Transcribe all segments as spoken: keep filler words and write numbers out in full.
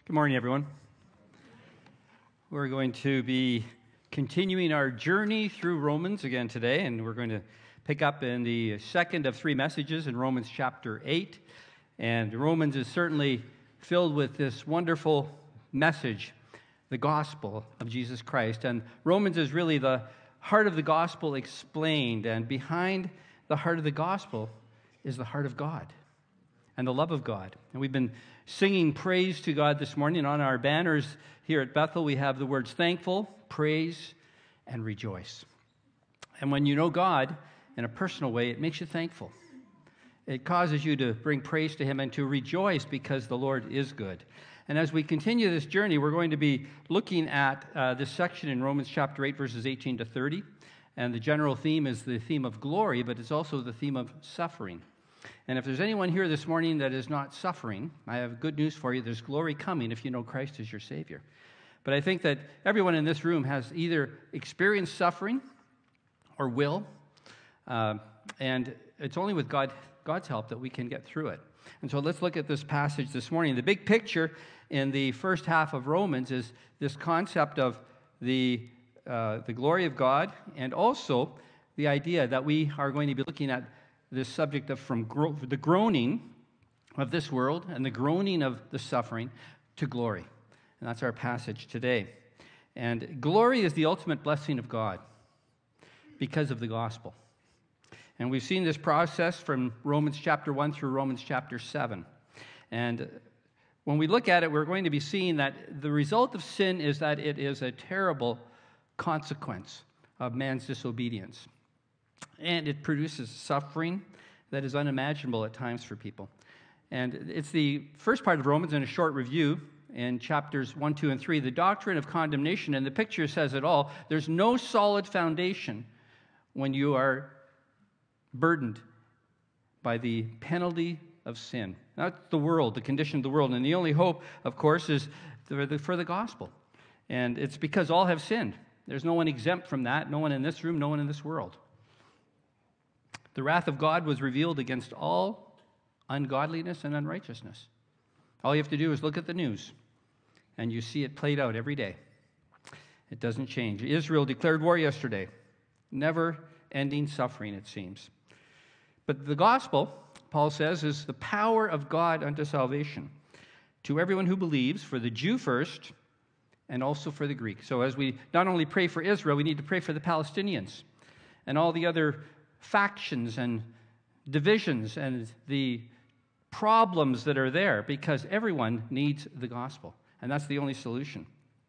Good morning, everyone. We're going to be continuing our journey through Romans again today, and we're going to pick up in the second of three messages in Romans chapter eight. And Romans is certainly filled with this wonderful message, the gospel of Jesus Christ. And Romans is really the heart of the gospel explained, and behind the heart of the gospel is the heart of God and the love of God. And we've been singing praise to God this morning. On our banners here at Bethel, we have the words thankful, praise, and rejoice. And when you know God in a personal way, it makes you thankful. It causes you to bring praise to Him and to rejoice because the Lord is good. And as we continue this journey, we're going to be looking at uh, this section in Romans chapter eight, verses eighteen to thirty. And the general theme is the theme of glory, but it's also the theme of suffering. And if there's anyone here this morning that is not suffering, I have good news for you. There's glory coming if you know Christ as your Savior. But I think that everyone in this room has either experienced suffering or will. Uh, and it's only with God, God's help that we can get through it. And so let's look at this passage this morning. The big picture in the first half of Romans is this concept of the, uh, the glory of God, and also the idea that we are going to be looking at this subject of from gro- the groaning of this world and the groaning of the suffering to glory. And that's our passage today. And glory is the ultimate blessing of God because of the gospel. And we've seen this process from Romans chapter one through Romans chapter seven. And when we look at it, we're going to be seeing that the result of sin is that it is a terrible consequence of man's disobedience. And it produces suffering that is unimaginable at times for people. And it's the first part of Romans in a short review in chapters one, two, and three, the doctrine of condemnation. And the picture says it all. There's no solid foundation when you are burdened by the penalty of sin. That's the world, the condition of the world. And the only hope, of course, is for the, for the gospel. And it's because all have sinned. There's no one exempt from that. No one in this room, no one in this world. The wrath of God was revealed against all ungodliness and unrighteousness. All you have to do is look at the news, and you see it played out every day. It doesn't change. Israel declared war yesterday. Never-ending suffering, it seems. But the gospel, Paul says, is the power of God unto salvation to everyone who believes, for the Jew first, and also for the Greek. So as we not only pray for Israel, we need to pray for the Palestinians and all the other factions and divisions and the problems that are there, because everyone needs the gospel, and that's the only solution.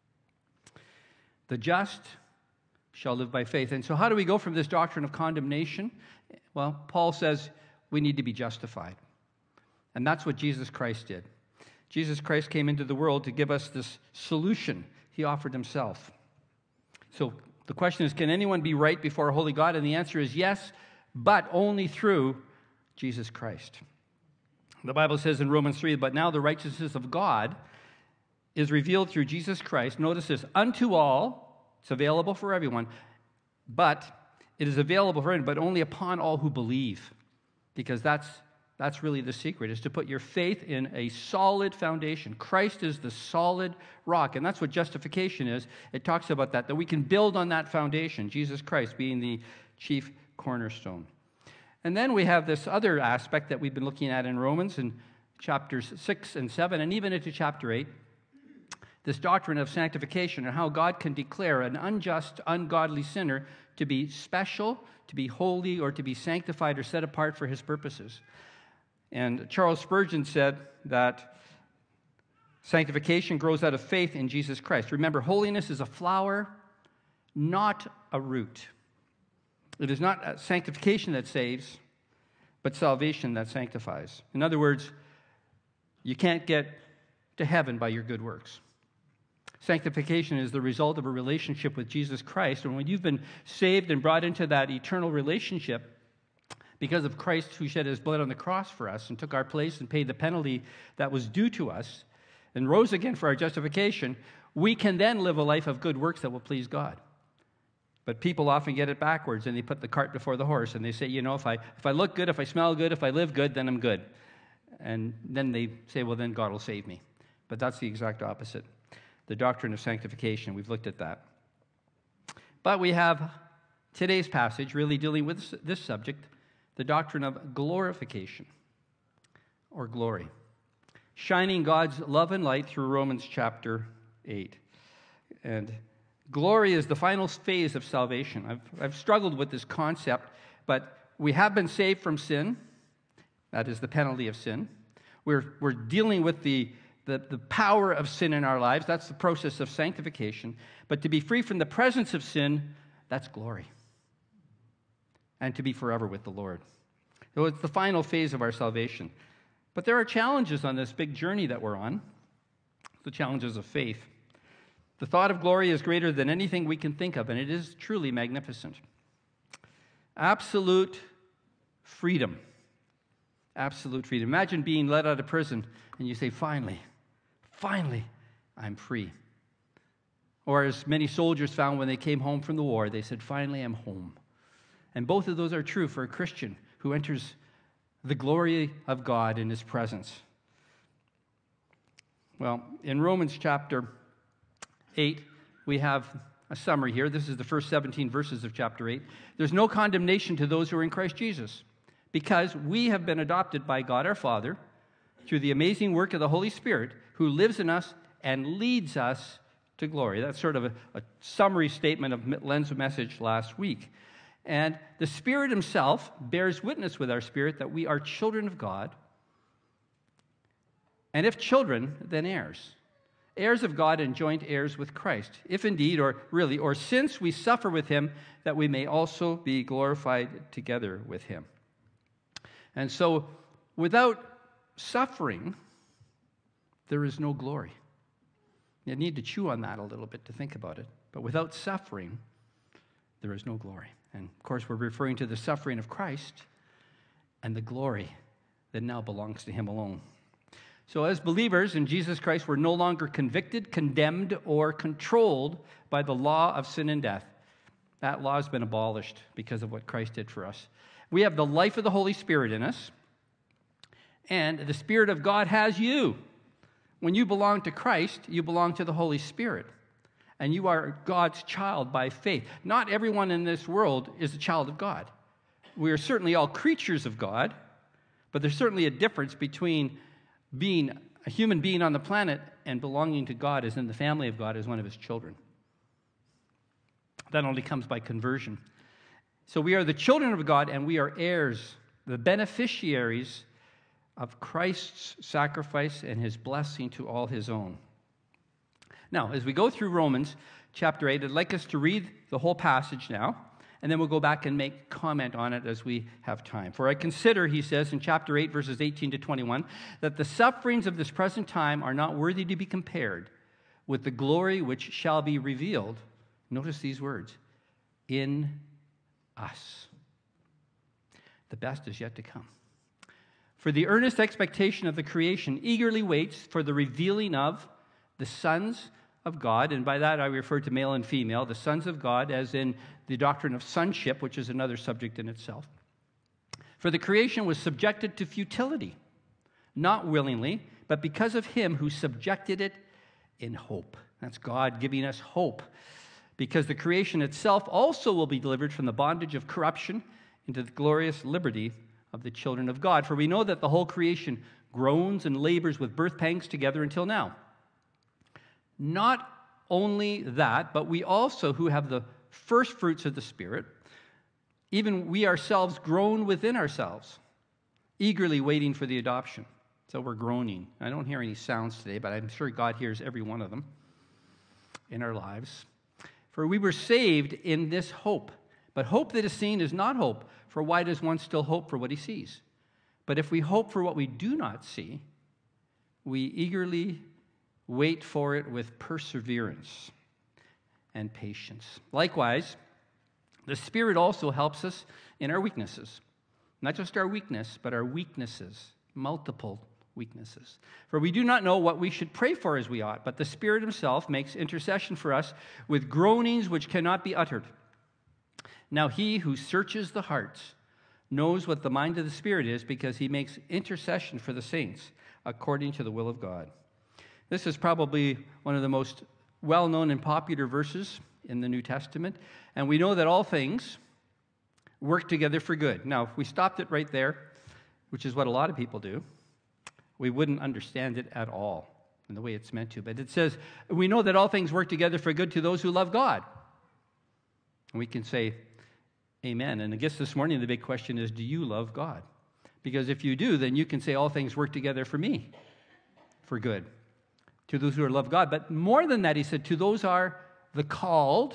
The just shall live by faith. And so how do we go from this doctrine of condemnation? Well, Paul says we need to be justified, and that's what Jesus Christ did. Jesus Christ came into the world to give us this solution. He offered himself. So the question is, can anyone be right before a holy God? And the answer is yes, but only through Jesus Christ. The Bible says in Romans three, but now the righteousness of God is revealed through Jesus Christ. Notice this, unto all, it's available for everyone, but it is available for everyone, but only upon all who believe. Because that's That's really the secret, is to put your faith in a solid foundation. Christ is the solid rock, and that's what justification is. It talks about that, that we can build on that foundation, Jesus Christ being the chief cornerstone. And then we have this other aspect that we've been looking at in Romans in chapters six and seven, and even into chapter eight, this doctrine of sanctification and how God can declare an unjust, ungodly sinner to be special, to be holy, or to be sanctified or set apart for His purposes. And Charles Spurgeon said that sanctification grows out of faith in Jesus Christ. Remember, holiness is a flower, not a root. It is not sanctification that saves, but salvation that sanctifies. In other words, you can't get to heaven by your good works. Sanctification is the result of a relationship with Jesus Christ. And when you've been saved and brought into that eternal relationship, because of Christ who shed his blood on the cross for us and took our place and paid the penalty that was due to us and rose again for our justification, we can then live a life of good works that will please God. But people often get it backwards, and they put the cart before the horse, and they say, you know, if I if I look good, if I smell good, if I live good, then I'm good. And then they say, well, then God will save me. But that's the exact opposite. The doctrine of sanctification, we've looked at that. But we have today's passage really dealing with this subject, the doctrine of glorification, or glory, shining God's love and light through Romans chapter eight. And glory is the final phase of salvation. I've, I've struggled with this concept, but we have been saved from sin. That is the penalty of sin. We're, we're dealing with the, the, the power of sin in our lives. That's the process of sanctification. But to be free from the presence of sin, that's glory. And to be forever with the Lord. So it's the final phase of our salvation. But there are challenges on this big journey that we're on, the challenges of faith. The thought of glory is greater than anything we can think of, and it is truly magnificent. Absolute freedom. Absolute freedom. Imagine being let out of prison, and you say, finally, finally, I'm free. Or as many soldiers found when they came home from the war, they said, finally, I'm home. And both of those are true for a Christian who enters the glory of God in his presence. Well, in Romans chapter eight, we have a summary here. This is the first seventeen verses of chapter eight. There's no condemnation to those who are in Christ Jesus, because we have been adopted by God our Father through the amazing work of the Holy Spirit, who lives in us and leads us to glory. That's sort of a, a summary statement of Len's message last week. And the Spirit himself bears witness with our spirit that we are children of God. And if children, then heirs. Heirs of God and joint heirs with Christ. If indeed, or really, or since we suffer with him, that we may also be glorified together with him. And so, without suffering, there is no glory. You need to chew on that a little bit to think about it. But without suffering, there is no glory. And of course, we're referring to the suffering of Christ and the glory that now belongs to him alone. So as believers in Jesus Christ, we're no longer convicted, condemned, or controlled by the law of sin and death. That law has been abolished because of what Christ did for us. We have the life of the Holy Spirit in us, and the Spirit of God has you. When you belong to Christ, you belong to the Holy Spirit. And you are God's child by faith. Not everyone in this world is a child of God. We are certainly all creatures of God, but there's certainly a difference between being a human being on the planet and belonging to God as in the family of God as one of his children. That only comes by conversion. So we are the children of God, and we are heirs, the beneficiaries of Christ's sacrifice and his blessing to all his own. Now, as we go through Romans chapter eight, I'd like us to read the whole passage now, and then we'll go back and make comment on it as we have time. For I consider, he says in chapter eight, verses eighteen to twenty-one, that the sufferings of this present time are not worthy to be compared with the glory which shall be revealed. Notice these words, in us. The best is yet to come. For the earnest expectation of the creation eagerly waits for the revealing of the sons of God, and by that I refer to male and female, the sons of God, as in the doctrine of sonship, which is another subject in itself. For the creation was subjected to futility, not willingly, but because of him who subjected it in hope. That's God giving us hope, because the creation itself also will be delivered from the bondage of corruption into the glorious liberty of the children of God. For we know that the whole creation groans and labors with birth pangs together until now. Not only that, but we also, who have the first fruits of the Spirit, even we ourselves groan within ourselves, eagerly waiting for the adoption. So we're groaning. I don't hear any sounds today, but I'm sure God hears every one of them in our lives. For we were saved in this hope. But hope that is seen is not hope, for why does one still hope for what he sees? But if we hope for what we do not see, we eagerly wait for it with perseverance and patience. Likewise, the Spirit also helps us in our weaknesses. Not just our weakness, but our weaknesses, multiple weaknesses. For we do not know what we should pray for as we ought, but the Spirit himself makes intercession for us with groanings which cannot be uttered. Now he who searches the hearts knows what the mind of the Spirit is, because he makes intercession for the saints according to the will of God. This is probably one of the most well-known and popular verses in the New Testament. And we know that all things work together for good. Now, if we stopped it right there, which is what a lot of people do, we wouldn't understand it at all in the way it's meant to. But it says, we know that all things work together for good to those who love God. And we can say, amen. And I guess this morning the big question is, do you love God? Because if you do, then you can say all things work together for me, for good, to those who love God. But more than that, he said, to those are the called.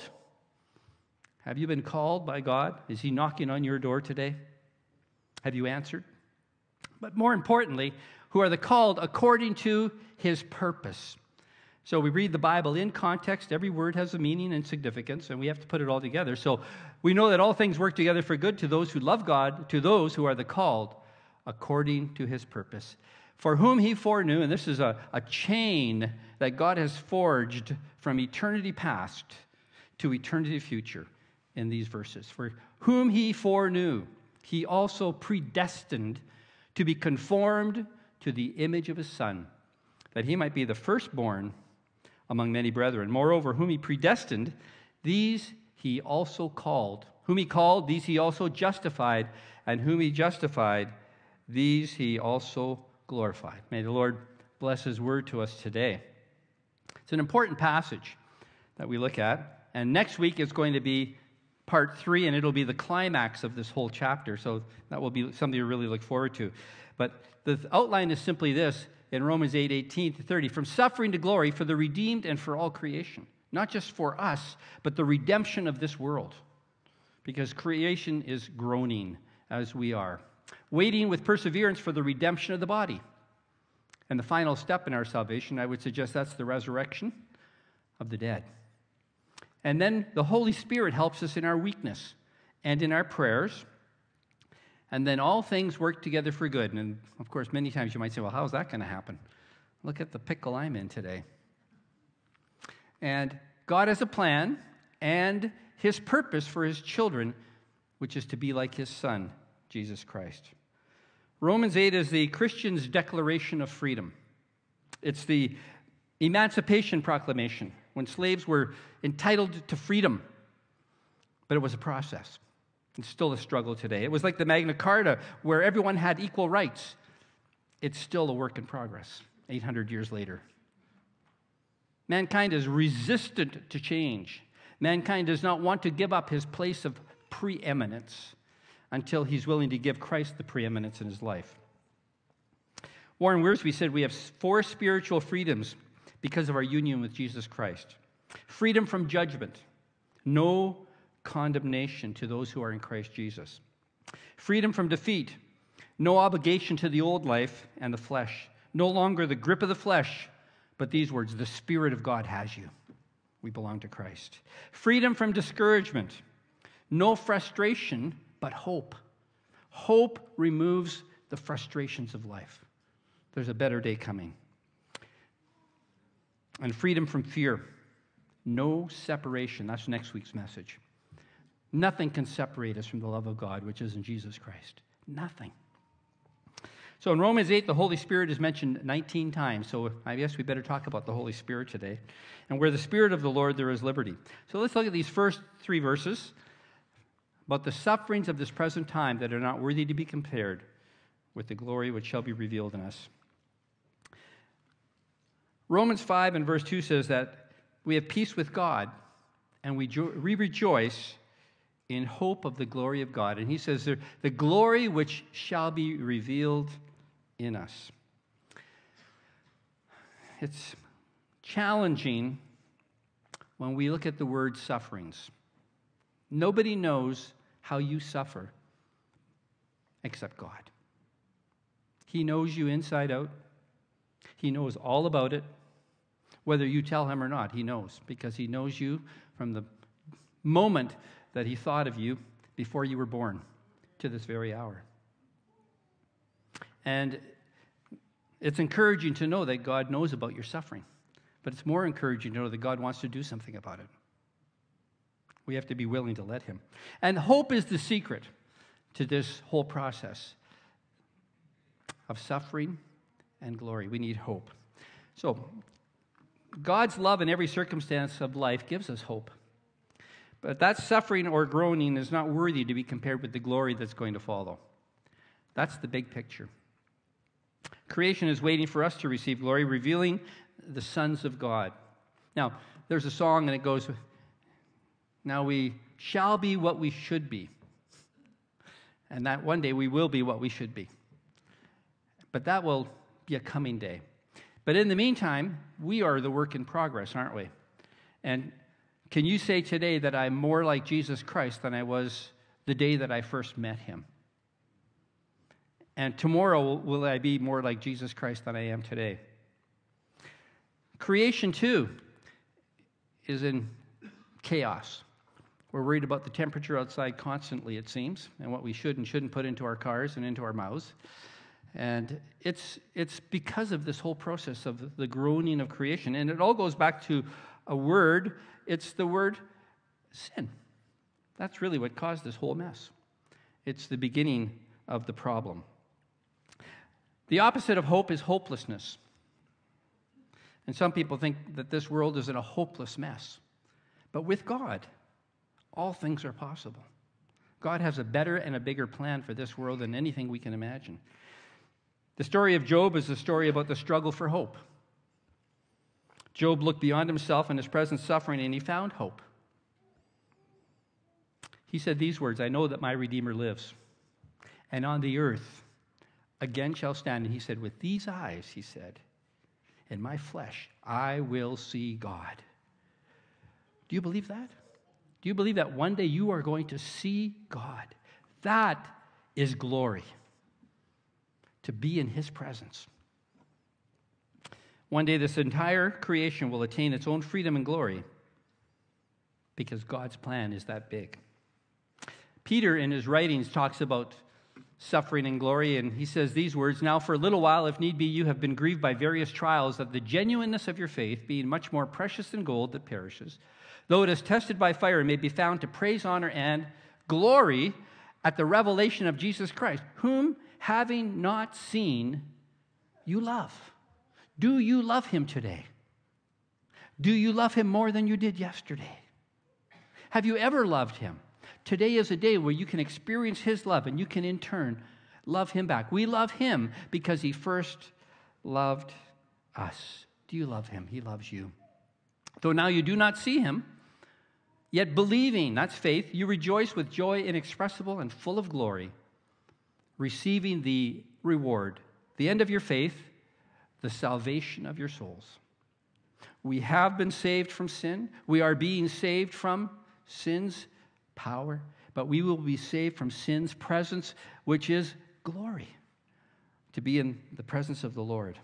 Have you been called by God? Is he knocking on your door today? Have you answered? But more importantly, who are the called according to his purpose. So we read the Bible in context. Every word has a meaning and significance, and we have to put it all together. So we know that all things work together for good to those who love God, to those who are the called according to his purpose. For whom he foreknew, and this is a, a chain that God has forged from eternity past to eternity future in these verses. For whom he foreknew, he also predestined to be conformed to the image of his Son, that he might be the firstborn among many brethren. Moreover, whom he predestined, these he also called. Whom he called, these he also justified. And whom he justified, these he also glorified. May the Lord bless his word to us today. It's an important passage that we look at. And next week is going to be part three, and it'll be the climax of this whole chapter. So that will be something to really look forward to. But the outline is simply this. In Romans eight, eighteen to thirty, from suffering to glory for the redeemed and for all creation. Not just for us, but the redemption of this world. Because creation is groaning as we are. Waiting with perseverance for the redemption of the body. And the final step in our salvation, I would suggest that's the resurrection of the dead. And then the Holy Spirit helps us in our weakness and in our prayers. And then all things work together for good. And, of course, many times you might say, well, how's that going to happen? Look at the pickle I'm in today. And God has a plan and his purpose for his children, which is to be like his Son, Jesus Christ. Romans eight is the Christian's declaration of freedom. It's the Emancipation Proclamation, when slaves were entitled to freedom. But it was a process. It's still a struggle today. It was like the Magna Carta, where everyone had equal rights. It's still a work in progress, eight hundred years later. Mankind is resistant to change. Mankind does not want to give up his place of preeminence until he's willing to give Christ the preeminence in his life. Warren Wiersbe said we have four spiritual freedoms because of our union with Jesus Christ. Freedom from judgment. No condemnation to those who are in Christ Jesus. Freedom from defeat. No obligation to the old life and the flesh. No longer the grip of the flesh, but these words, the Spirit of God has you. We belong to Christ. Freedom from discouragement. No frustration, but hope. Hope removes the frustrations of life. There's a better day coming. And freedom from fear. No separation. That's next week's message. Nothing can separate us from the love of God, which is in Jesus Christ. Nothing. So in Romans eight, the Holy Spirit is mentioned nineteen times. So I guess we better talk about the Holy Spirit today. And where the Spirit of the Lord, there is liberty. So let's look at these first three verses about the sufferings of this present time that are not worthy to be compared with the glory which shall be revealed in us. Romans five and verse two says that we have peace with God, and we, jo- we rejoice in hope of the glory of God. And he says there, the glory which shall be revealed in us. It's challenging when we look at the word sufferings. Nobody knows how you suffer except God. He knows you inside out. He knows all about it. Whether you tell him or not, he knows, because he knows you from the moment that he thought of you before you were born to this very hour. And it's encouraging to know that God knows about your suffering, but it's more encouraging to know that God wants to do something about it. We have to be willing to let him. And hope is the secret to this whole process of suffering and glory. We need hope. So God's love in every circumstance of life gives us hope. But that suffering or groaning is not worthy to be compared with the glory that's going to follow. That's the big picture. Creation is waiting for us to receive glory, revealing the sons of God. Now, there's a song and it goes, now we shall be what we should be. And that one day we will be what we should be. But that will be a coming day. But in the meantime, we are the work in progress, aren't we? And can you say today that I'm more like Jesus Christ than I was the day that I first met him? And tomorrow, will I be more like Jesus Christ than I am today? Creation, too, is in chaos. We're worried about the temperature outside constantly, it seems, and what we should and shouldn't put into our cars and into our mouths. And it's it's because of this whole process of the groaning of creation. And it all goes back to a word. It's the word sin. That's really what caused this whole mess. It's the beginning of the problem. The opposite of hope is hopelessness. And some people think that this world is in a hopeless mess. But with God, all things are possible. God has a better and a bigger plan for this world than anything we can imagine. The story of Job is a story about the struggle for hope. Job looked beyond himself and his present suffering, and he found hope. He said these words, I know that my Redeemer lives, and on the earth again shall stand. And he said, with these eyes, he said, in my flesh, I will see God. Do you believe that? Do you believe that one day you are going to see God? That is glory, to be in his presence. One day this entire creation will attain its own freedom and glory because God's plan is that big. Peter, in his writings, talks about suffering and glory, and he says these words, now for a little while, if need be, you have been grieved by various trials, that the genuineness of your faith, being much more precious than gold that perishes, though it is tested by fire, may be found to praise, honor, and glory at the revelation of Jesus Christ, whom, having not seen, you love. Do you love him today? Do you love him more than you did yesterday? Have you ever loved him? Today is a day where you can experience his love and you can in turn love him back. We love him because he first loved us. Do you love him? He loves you. Though now you do not see him, yet believing, that's faith, you rejoice with joy inexpressible and full of glory, receiving the reward, the end of your faith, the salvation of your souls. We have been saved from sin. We are being saved from sin's power, but we will be saved from sin's presence, which is glory, to be in the presence of the Lord.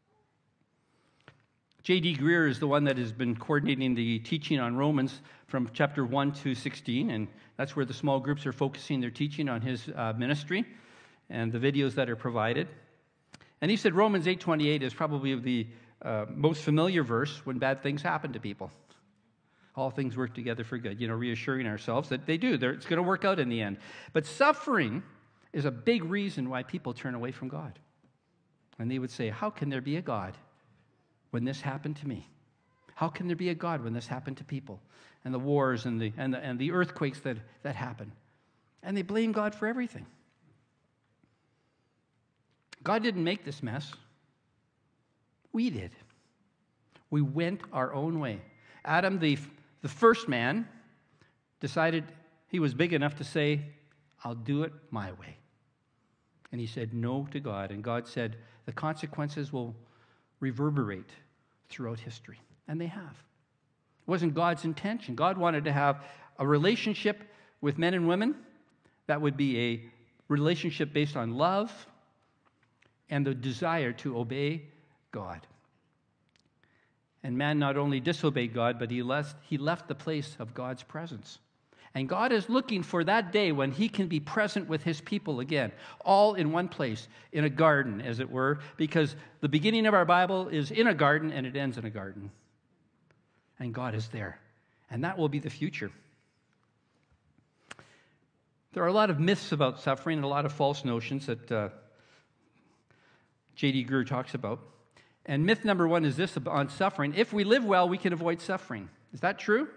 J D Greer is the one that has been coordinating the teaching on Romans from chapter one to sixteen, and that's where the small groups are focusing their teaching on his uh, ministry and the videos that are provided. And he said Romans eight twenty-eight is probably the uh, most familiar verse when bad things happen to people. All things work together for good, you know, reassuring ourselves that they do. They're, it's going to work out in the end. But suffering is a big reason why people turn away from God. And they would say, how can there be a God when this happened to me? How can there be a God when this happened to people? And the wars and the, and the, and the earthquakes that, that happen. And they blame God for everything. God didn't make this mess. We did. We went our own way. Adam, the, the first man, decided he was big enough to say, I'll do it my way. And he said no to God. And God said, the consequences will reverberate throughout history. And they have. It wasn't God's intention. God wanted to have a relationship with men and women that would be a relationship based on love and the desire to obey God. And man not only disobeyed God, but he left, he left the place of God's presence. And God is looking for that day when he can be present with his people again, all in one place, in a garden, as it were, because the beginning of our Bible is in a garden and it ends in a garden. And God is there. And that will be the future. There are a lot of myths about suffering and a lot of false notions that uh, J D Greer talks about. And myth number one is this on suffering. If we live well, we can avoid suffering. Is that true?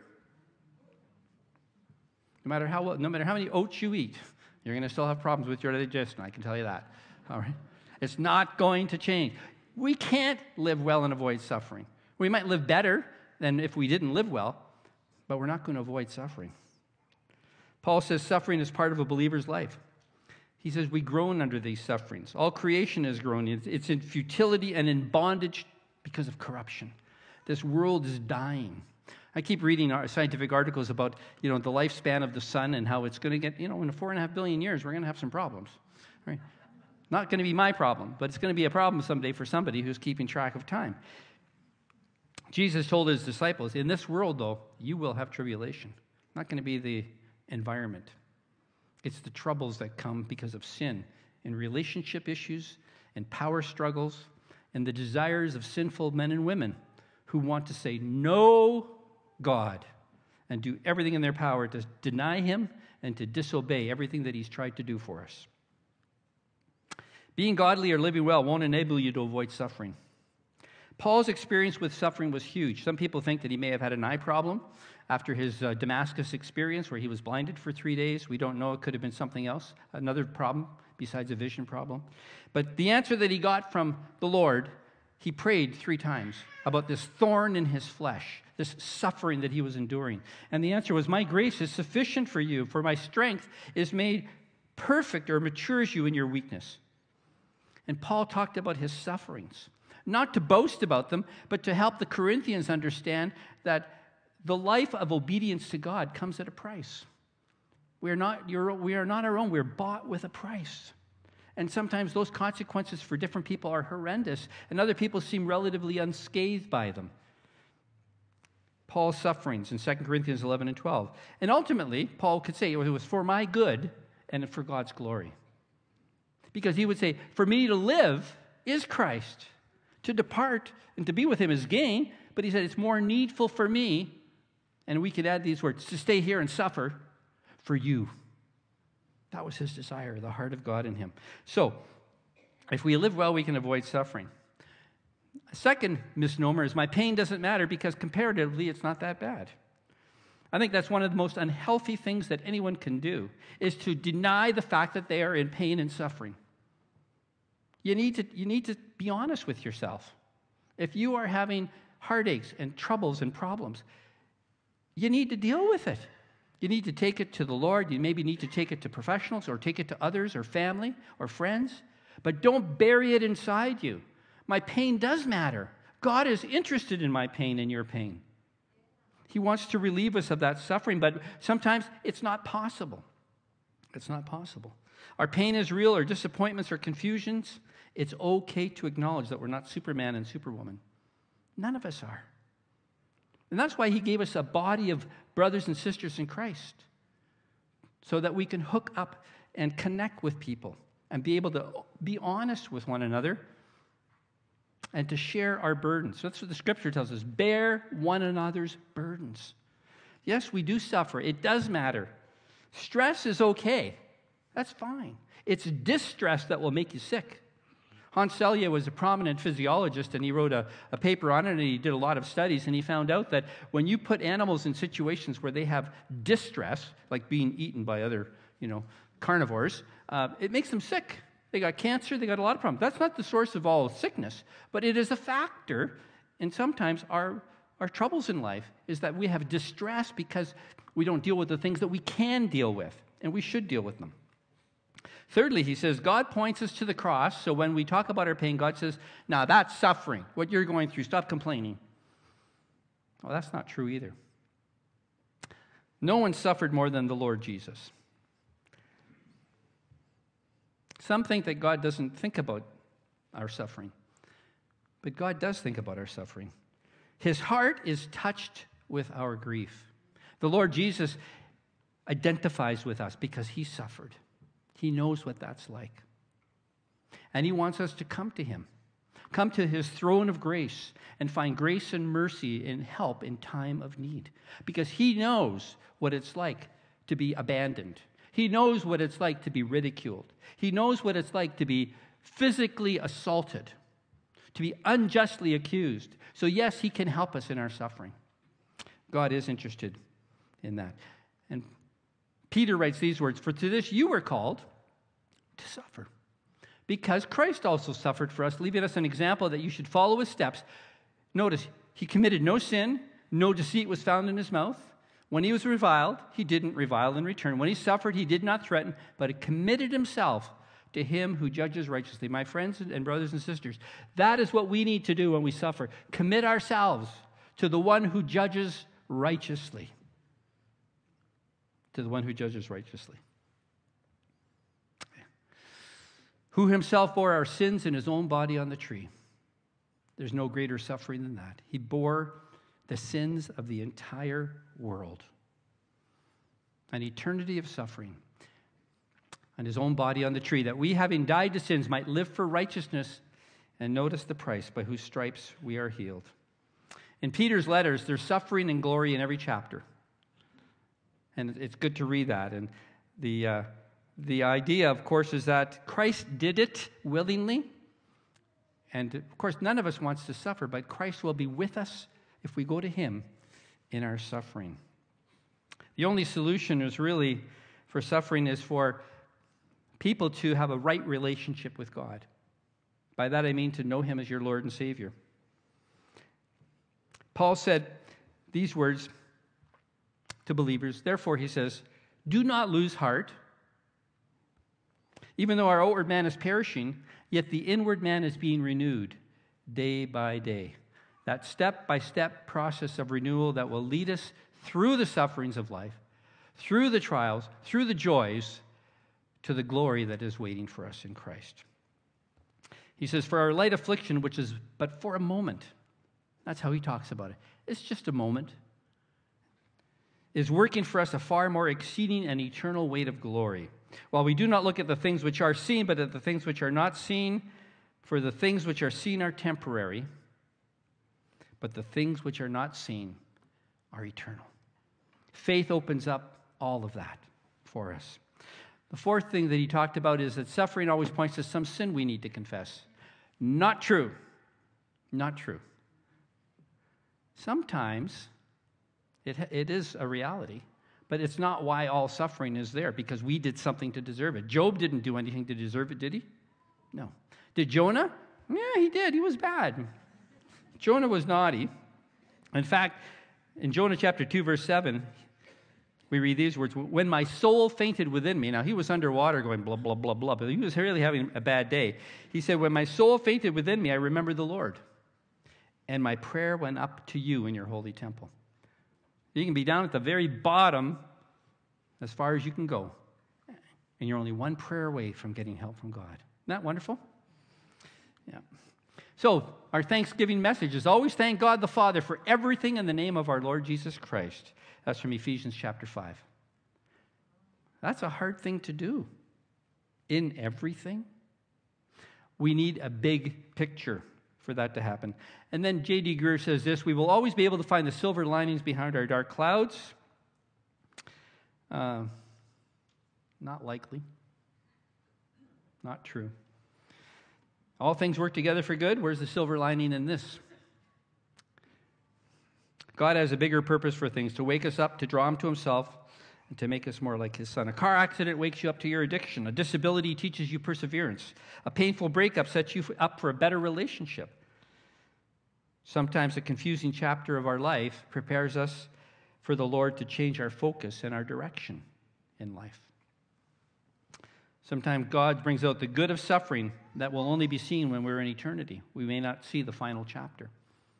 No matter how well, no matter how many oats you eat, you're going to still have problems with your digestion, I can tell you that. All right? It's not going to change. We can't live well and avoid suffering. We might live better than if we didn't live well, but we're not going to avoid suffering. Paul says suffering is part of a believer's life. He says we groan under these sufferings. All creation is groaning. It's in futility and in bondage because of corruption. This world is dying. I keep reading our scientific articles about, you know, the lifespan of the sun and how it's going to get, you know, in four and a half billion years, we're going to have some problems. Right? Not going to be my problem, but it's going to be a problem someday for somebody who's keeping track of time. Jesus told his disciples, in this world, though, you will have tribulation. Not going to be the environment. It's the troubles that come because of sin and relationship issues and power struggles and the desires of sinful men and women who want to say no God and do everything in their power to deny him and to disobey everything that he's tried to do for us. Being godly or living well won't enable you to avoid suffering. Paul's experience with suffering was huge. Some people think that he may have had an eye problem after his uh, Damascus experience where he was blinded for three days. We don't know. It could have been something else, another problem besides a vision problem. But the answer that he got from the Lord, he prayed three times about this thorn in his flesh, this suffering that he was enduring. And the answer was, my grace is sufficient for you, for my strength is made perfect or matures you in your weakness. And Paul talked about his sufferings, not to boast about them, but to help the Corinthians understand that the life of obedience to God comes at a price. We are not, you're, we are not our own. We're bought with a price. And sometimes those consequences for different people are horrendous, and other people seem relatively unscathed by them. Paul's sufferings in Second Corinthians eleven and twelve. And ultimately, Paul could say it was for my good and for God's glory. Because he would say, for me to live is Christ. To depart and to be with him is gain. But he said, it's more needful for me, and we could add these words, to stay here and suffer for you. That was his desire, the heart of God in him. So, if we live well, we can avoid suffering. A second misnomer is my pain doesn't matter because comparatively it's not that bad. I think that's one of the most unhealthy things that anyone can do, is to deny the fact that they are in pain and suffering. You need to, you need to be honest with yourself. If you are having heartaches and troubles and problems, you need to deal with it. You need to take it to the Lord. You maybe need to take it to professionals or take it to others or family or friends. But don't bury it inside you. My pain does matter. God is interested in my pain and your pain. He wants to relieve us of that suffering, but sometimes it's not possible. It's not possible. Our pain is real, or disappointments or confusions. It's okay to acknowledge that we're not Superman and Superwoman. None of us are. And that's why he gave us a body of brothers and sisters in Christ, so that we can hook up and connect with people and be able to be honest with one another and to share our burdens. So that's what the scripture tells us. Bear one another's burdens. Yes, we do suffer. It does matter. Stress is okay. That's fine. It's distress that will make you sick. Hans Selye was a prominent physiologist, and he wrote a, a paper on it, and he did a lot of studies, and he found out that when you put animals in situations where they have distress, like being eaten by other, you know, carnivores, uh, it makes them sick. They got cancer, they got a lot of problems. That's not the source of all sickness, but it is a factor in sometimes our, our troubles in life, is that we have distress because we don't deal with the things that we can deal with, and we should deal with them. Thirdly, he says, God points us to the cross, so when we talk about our pain, God says, now that's suffering, what you're going through, stop complaining. Well, that's not true either. No one suffered more than the Lord Jesus. Some think that God doesn't think about our suffering, but God does think about our suffering. His heart is touched with our grief. The Lord Jesus identifies with us because he suffered. He knows what that's like. And he wants us to come to him, come to his throne of grace and find grace and mercy and help in time of need, because he knows what it's like to be abandoned. He knows what it's like to be ridiculed. He knows what it's like to be physically assaulted. to be unjustly accused. So yes, he can help us in our suffering. God is interested in that. And Peter writes these words, "For to this you were called to suffer, because Christ also suffered for us, leaving us an example that you should follow his steps." Notice, he committed no sin, no deceit was found in his mouth. When he was reviled, he didn't revile in return. When he suffered, he did not threaten, but he committed himself to him who judges righteously. My friends and brothers and sisters, that is what we need to do when we suffer. Commit ourselves to the one who judges righteously. To the one who judges righteously. Who himself bore our sins in his own body on the tree. There's no greater suffering than that. He bore the sins of the entire world. An eternity of suffering on his own body on the tree, that we, having died to sins, might live for righteousness. And notice the price, by whose stripes we are healed. In Peter's letters, there's suffering and glory in every chapter. And it's good to read that. And the, uh, the idea, of course, is that Christ did it willingly. And, of course, none of us wants to suffer, but Christ will be with us if we go to him in our suffering. The only solution is really for suffering is for people to have a right relationship with God. By that I mean to know him as your Lord and Savior. Paul said these words to believers. Therefore, he says, do not lose heart. Even though our outward man is perishing, yet the inward man is being renewed day by day. That step-by-step process of renewal that will lead us through the sufferings of life, through the trials, through the joys, to the glory that is waiting for us in Christ. He says, for our light affliction, which is but for a moment, that's how he talks about it. It's just a moment, is working for us a far more exceeding and eternal weight of glory. While we do not look at the things which are seen, but at the things which are not seen, for the things which are seen are temporary, but the things which are not seen are eternal. Faith opens up all of that for us. The fourth thing that he talked about is that suffering always points to some sin we need to confess. Not true. Not true. Sometimes it, it is a reality, but it's not why all suffering is there, because we did something to deserve it. Job didn't do anything to deserve it, did he? No. Did Jonah? Yeah, he did. He was bad. Jonah was naughty. In fact, in Jonah chapter two, verse seven, we read these words, when my soul fainted within me. Now, he was underwater going blah, blah, blah, blah, but he was really having a bad day. He said, when my soul fainted within me, I remembered the Lord, and my prayer went up to you in your holy temple. You can be down at the very bottom as far as you can go, and you're only one prayer away from getting help from God. Isn't that wonderful? Yeah. So, our Thanksgiving message is always thank God the Father for everything in the name of our Lord Jesus Christ. That's from Ephesians chapter five. That's a hard thing to do. In everything. We need a big picture for that to happen. And then J D Greer says this, we will always be able to find the silver linings behind our dark clouds. Uh, not likely. Not true. All things work together for good. Where's the silver lining in this? God has a bigger purpose for things, to wake us up, to draw him to himself, and to make us more like his son. A car accident wakes you up to your addiction. A disability teaches you perseverance. A painful breakup sets you up for a better relationship. Sometimes a confusing chapter of our life prepares us for the Lord to change our focus and our direction in life. Sometimes God brings out the good of suffering that will only be seen when we're in eternity. We may not see the final chapter.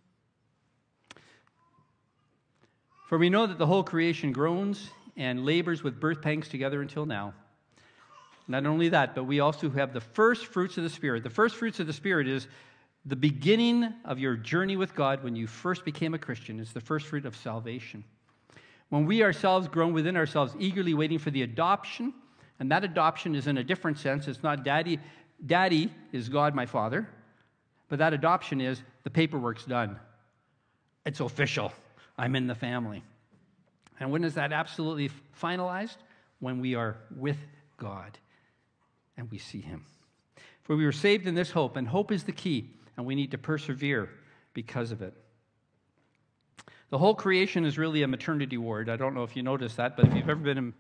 For we know that the whole creation groans and labors with birth pangs together until now. Not only that, but we also have the first fruits of the Spirit. The first fruits of the Spirit is the beginning of your journey with God when you first became a Christian. It's the first fruit of salvation. When we ourselves groan within ourselves, eagerly waiting for the adoption, and that adoption is in a different sense. It's not daddy. Daddy is God, my Father. But that adoption is the paperwork's done. It's official. I'm in the family. And when is that absolutely finalized? When we are with God and we see him. For we were saved in this hope, and hope is the key. and we need to persevere because of it. The whole creation is really a maternity ward. I don't know if you noticed that, but if you've ever been in,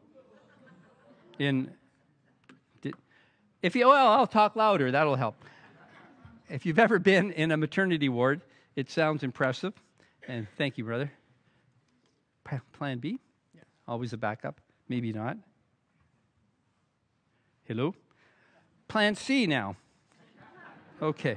in did, if you, well, I'll talk louder, that'll help. If you've ever been in a maternity ward, it sounds impressive, and thank you, brother. Plan B? Yeah. Always a backup. Maybe not. Hello? Plan C now. Okay.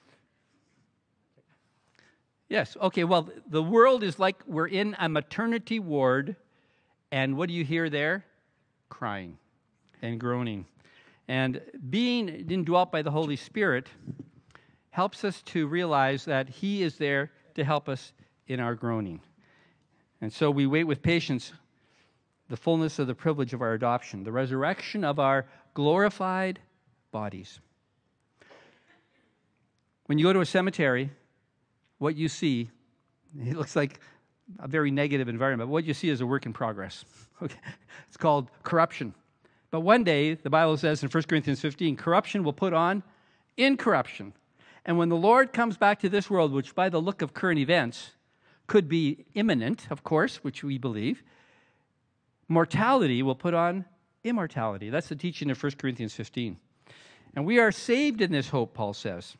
Yes, okay, well, the world is like we're in a maternity ward, and what do you hear there? Crying and groaning. And being indwelt by the Holy Spirit helps us to realize that He is there to help us in our groaning. And so we wait with patience the fullness of the privilege of our adoption, the resurrection of our glorified bodies. When you go to a cemetery, what you see, it looks like a very negative environment. What you see is a work in progress. Okay, it's called corruption. But one day, the Bible says in First Corinthians fifteen, corruption will put on incorruption. And when the Lord comes back to this world, which by the look of current events could be imminent, of course, which we believe, mortality will put on immortality. That's the teaching of First Corinthians fifteen. And we are saved in this hope, Paul says.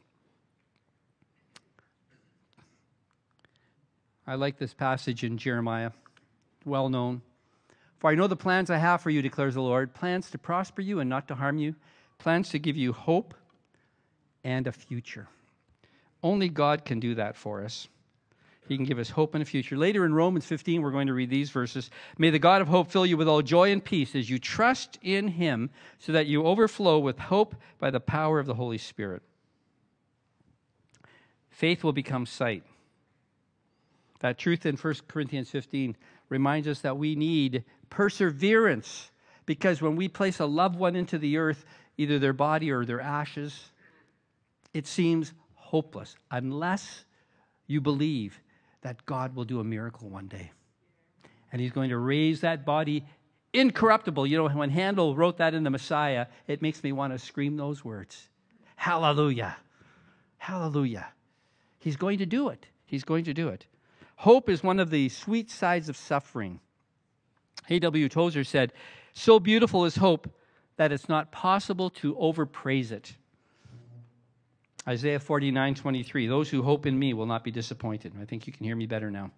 I like this passage in Jeremiah, well known. For I know the plans I have for you, declares the Lord, plans to prosper you and not to harm you, plans to give you hope and a future. Only God can do that for us. He can give us hope and a future. Later in Romans fifteen, we're going to read these verses. May the God of hope fill you with all joy and peace as you trust in Him, so that you overflow with hope by the power of the Holy Spirit. Faith will become sight. That truth in First Corinthians fifteen reminds us that we need perseverance, because when we place a loved one into the earth, either their body or their ashes, it seems hopeless unless you believe that God will do a miracle one day. And He's going to raise that body incorruptible. You know, when Handel wrote that in the Messiah, it makes me want to scream those words. Hallelujah. Hallelujah. He's going to do it. He's going to do it. Hope is one of the sweet sides of suffering. A W Tozer said, so beautiful is hope that it's not possible to overpraise it. Isaiah forty-nine twenty-three, those who hope in me will not be disappointed. I think you can hear me better now.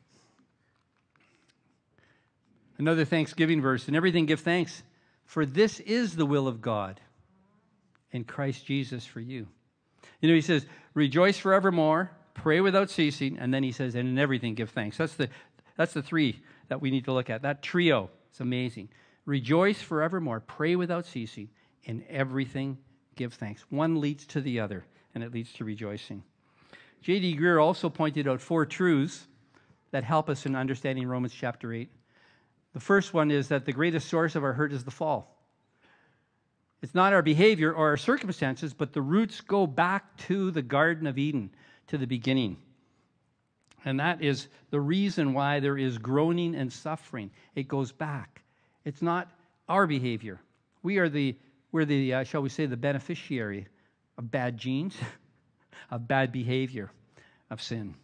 Another Thanksgiving verse, in everything give thanks, for this is the will of God in Christ Jesus for you. You know, he says, rejoice forevermore, pray without ceasing, and then he says, and in everything give thanks. That's the, that's the three that we need to look at. That trio is amazing. Rejoice forevermore, pray without ceasing, in everything give thanks. One leads to the other, and it leads to rejoicing. J D Greer also pointed out four truths that help us in understanding Romans chapter eight. The first one is that the greatest source of our hurt is the fall. It's not our behavior or our circumstances, but the roots go back to the Garden of Eden, to the beginning. And that is the reason why there is groaning and suffering. It goes back. It's not our behavior. We are the, we're the, uh, shall we say, the beneficiary of bad genes, of bad behavior, of sin.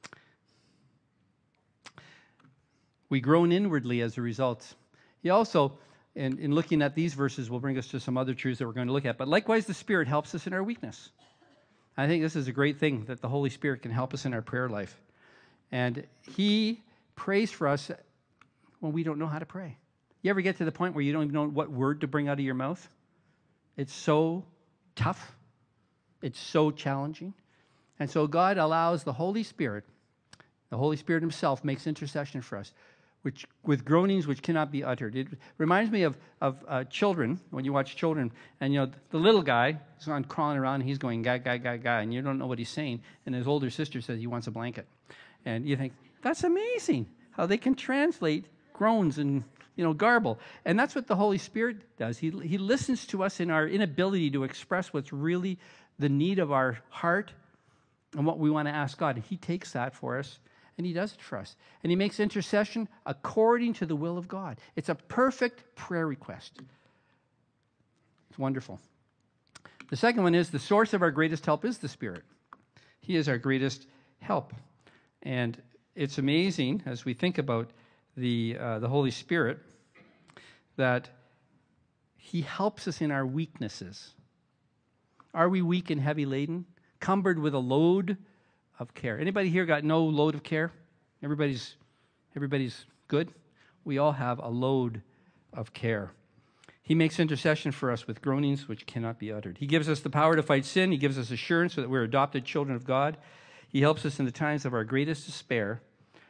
We groan inwardly as a result. He also, in, in looking at these verses, will bring us to some other truths that we're going to look at. But likewise, the Spirit helps us in our weakness. I think this is a great thing, that the Holy Spirit can help us in our prayer life. And He prays for us when we don't know how to pray. You ever get to the point where you don't even know what word to bring out of your mouth? It's so tough. It's so challenging. And so God allows the Holy Spirit, the Holy Spirit Himself makes intercession for us, which with groanings which cannot be uttered. It reminds me of, of uh, children, when you watch children, and you know, the little guy is on crawling around, and he's going, gah, gah, gah, gah, and you don't know what he's saying, and his older sister says he wants a blanket. And you think, that's amazing, how they can translate groans and, you know, garble. And that's what the Holy Spirit does. He, he listens to us in our inability to express what's really the need of our heart and what we want to ask God. And He takes that for us, and He does it for us. And He makes intercession according to the will of God. It's a perfect prayer request. It's wonderful. The second one is the source of our greatest help is the Spirit. He is our greatest help. And it's amazing as we think about the uh, the Holy Spirit that he helps us in our weaknesses. Are we weak and heavy laden, cumbered with a load of care? Anybody here got no load of care? Everybody's everybody's good? We all have a load of care. He makes intercession for us with groanings which cannot be uttered. He gives us the power to fight sin. He gives us assurance so that we're adopted children of God. He helps us in the times of our greatest despair.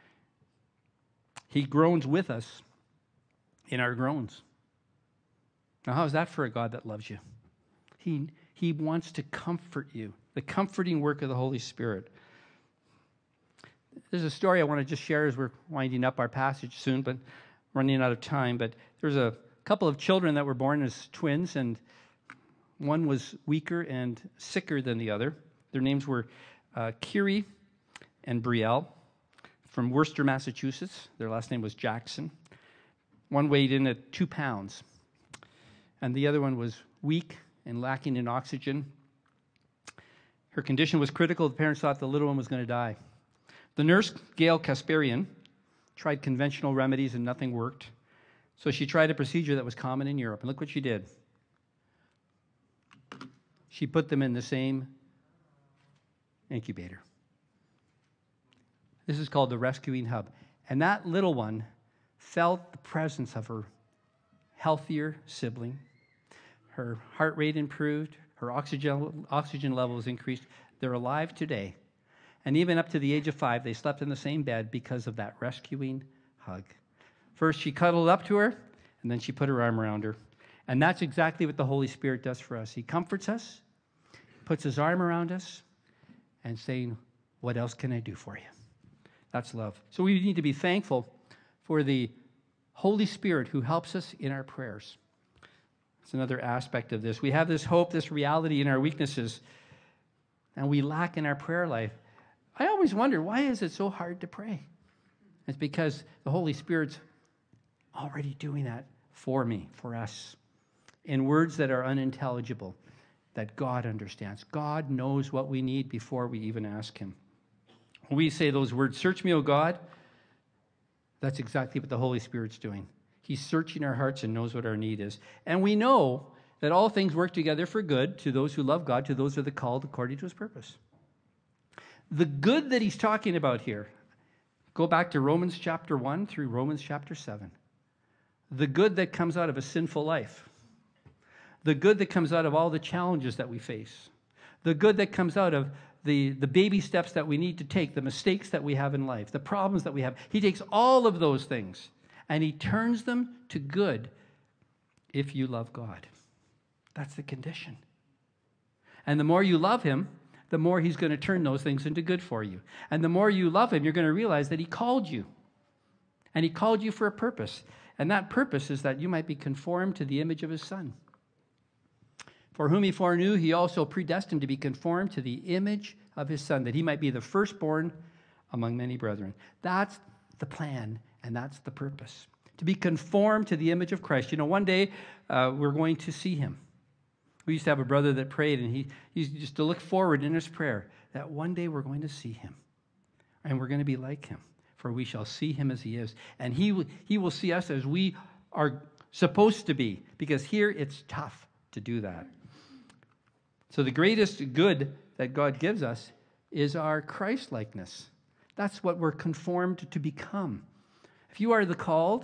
He groans with us in our groans. Now, how is that for a God that loves you? He, he wants to comfort you. The comforting work of the Holy Spirit. There's a story I want to just share as we're winding up our passage soon, but running out of time. But there's a couple of children that were born as twins, and one was weaker and sicker than the other. Their names were uh, Kiri and Brielle from Worcester, Massachusetts. Their last name was Jackson. One weighed in at two pounds, and the other one was weak and lacking in oxygen. Her condition was critical. The parents thought the little one was going to die. The nurse, Gail Kasparian, tried conventional remedies and nothing worked. So she tried a procedure that was common in Europe. And look what she did. She put them in the same incubator. This is called the rescuing hub. And that little one felt the presence of her healthier sibling. Her heart rate improved. Her oxygen, oxygen levels increased. They're alive today. And even up to the age of five, they slept in the same bed because of that rescuing hug. First, she cuddled up to her, and then she put her arm around her. And that's exactly what the Holy Spirit does for us. He comforts us, puts his arm around us, and saying, what else can I do for you? That's love. So we need to be thankful for the Holy Spirit who helps us in our prayers. It's another aspect of this. We have this hope, this reality in our weaknesses, and we lack in our prayer life. I always wonder, why is it so hard to pray? It's because the Holy Spirit's already doing that for me, for us, in words that are unintelligible, that God understands. God knows what we need before we even ask him. When we say those words, search me, O God, that's exactly what the Holy Spirit's doing. He's searching our hearts and knows what our need is. And we know that all things work together for good to those who love God, to those who are called according to his purpose. The good that he's talking about here, go back to Romans chapter one through Romans chapter seven. The good that comes out of a sinful life. The good that comes out of all the challenges that we face. The good that comes out of the, the baby steps that we need to take, the mistakes that we have in life, the problems that we have. He takes all of those things and he turns them to good if you love God. That's the condition. And the more you love him, the more he's going to turn those things into good for you. And the more you love him, you're going to realize that he called you. And he called you for a purpose. And that purpose is that you might be conformed to the image of his Son. For whom he foreknew, he also predestined to be conformed to the image of his Son, that he might be the firstborn among many brethren. That's the plan, and that's the purpose. To be conformed to the image of Christ. You know, one day uh, we're going to see him. We used to have a brother that prayed, and he, he used to look forward in his prayer that one day we're going to see him, and we're going to be like him, for we shall see him as he is. And he, he will see us as we are supposed to be, because here it's tough to do that. So the greatest good that God gives us is our Christ-likeness. That's what we're conformed to become. If you are the called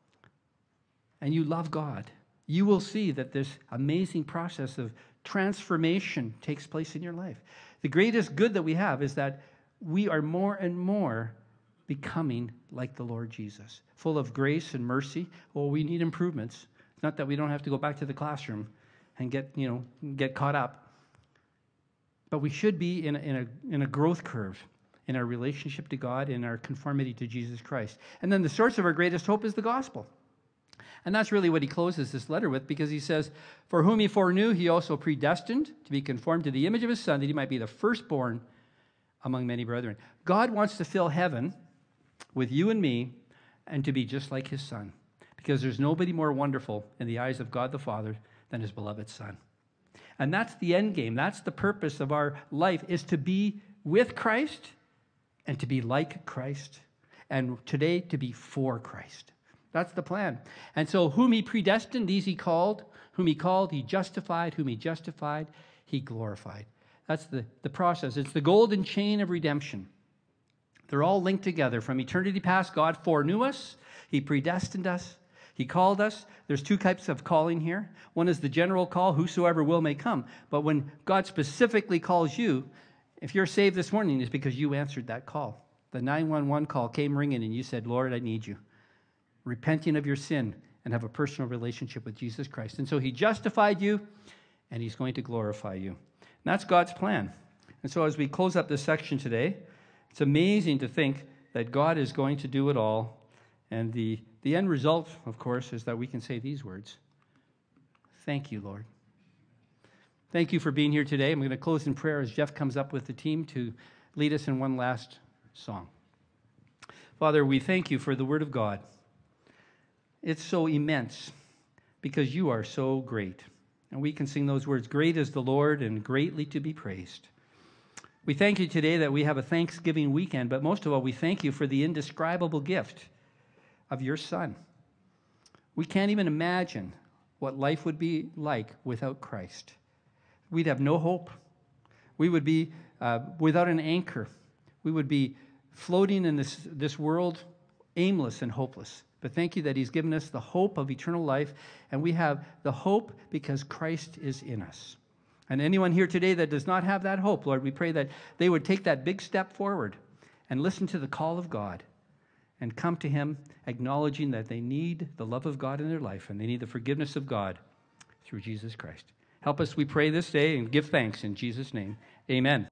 and you love God, you will see that this amazing process of transformation takes place in your life. The greatest good that we have is that we are more and more becoming like the Lord Jesus, full of grace and mercy. Well, we need improvements. It's not that we don't have to go back to the classroom and get, you know, get caught up. But we should be in a, in a, in a growth curve in our relationship to God, in our conformity to Jesus Christ. And then the source of our greatest hope is the gospel. And that's really what he closes this letter with, because he says, for whom he foreknew, he also predestined to be conformed to the image of his Son, that he might be the firstborn among many brethren. God wants to fill heaven with you and me and to be just like his Son, because there's nobody more wonderful in the eyes of God the Father than his beloved Son. And that's the end game. That's the purpose of our life, is to be with Christ and to be like Christ. And today, to be for Christ. That's the plan. And so whom he predestined, these he called. Whom he called, he justified. Whom he justified, he glorified. That's the, the process. It's the golden chain of redemption. They're all linked together. From eternity past, God foreknew us. He predestined us. He called us. There's two types of calling here. One is the general call, whosoever will may come. But when God specifically calls you, if you're saved this morning, it's because you answered that call. The nine one one call came ringing and you said, Lord, I need you. Repenting of your sin and have a personal relationship with Jesus Christ. And so he justified you and he's going to glorify you. And that's God's plan. And so as we close up this section today, it's amazing to think that God is going to do it all. And the, the end result, of course, is that we can say these words. Thank you, Lord. Thank you for being here today. I'm going to close in prayer as Jeff comes up with the team to lead us in one last song. Father, we thank you for the Word of God. It's so immense because you are so great. And we can sing those words, great is the Lord and greatly to be praised. We thank you today that we have a Thanksgiving weekend, but most of all, we thank you for the indescribable gift of your Son. We can't even imagine what life would be like without Christ. We'd have no hope. We would be uh, without an anchor. We would be floating in this, this world, aimless and hopeless. But thank you that he's given us the hope of eternal life, and we have the hope because Christ is in us. And anyone here today that does not have that hope, Lord, we pray that they would take that big step forward and listen to the call of God and come to him acknowledging that they need the love of God in their life and they need the forgiveness of God through Jesus Christ. Help us, we pray this day, and give thanks in Jesus' name. Amen.